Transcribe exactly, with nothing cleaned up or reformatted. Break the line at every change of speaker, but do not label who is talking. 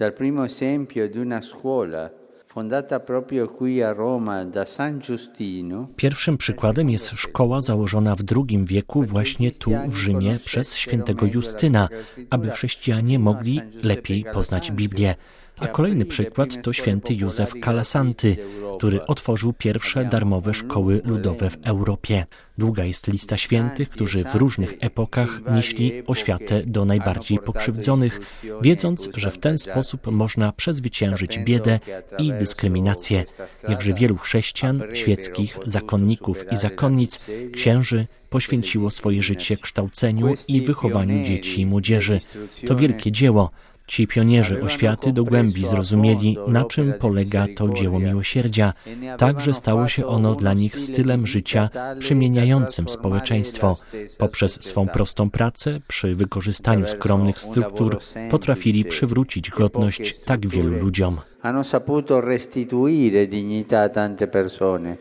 dal primo esempio di una scuola fondata proprio qui a Roma da San Giustino.
Pierwszym przykładem jest szkoła założona w drugim wieku właśnie tu w Rzymie przez świętego Justyna, aby chrześcijanie mogli lepiej poznać Biblię. A kolejny przykład to święty Józef Kalasanty, który otworzył pierwsze darmowe szkoły ludowe w Europie. Długa jest lista świętych, którzy w różnych epokach nieśli oświatę do najbardziej pokrzywdzonych, wiedząc, że w ten sposób można przezwyciężyć biedę i dyskryminację. Jakże wielu chrześcijan, świeckich, zakonników i zakonnic, księży poświęciło swoje życie kształceniu i wychowaniu dzieci i młodzieży. To wielkie dzieło. Ci pionierzy oświaty do głębi zrozumieli, na czym polega to dzieło miłosierdzia. Także stało się ono dla nich stylem życia przemieniającym społeczeństwo. Poprzez swą prostą pracę, przy wykorzystaniu skromnych struktur, potrafili przywrócić godność tak wielu ludziom.
Hanno saputo restituire dignità a tante persone.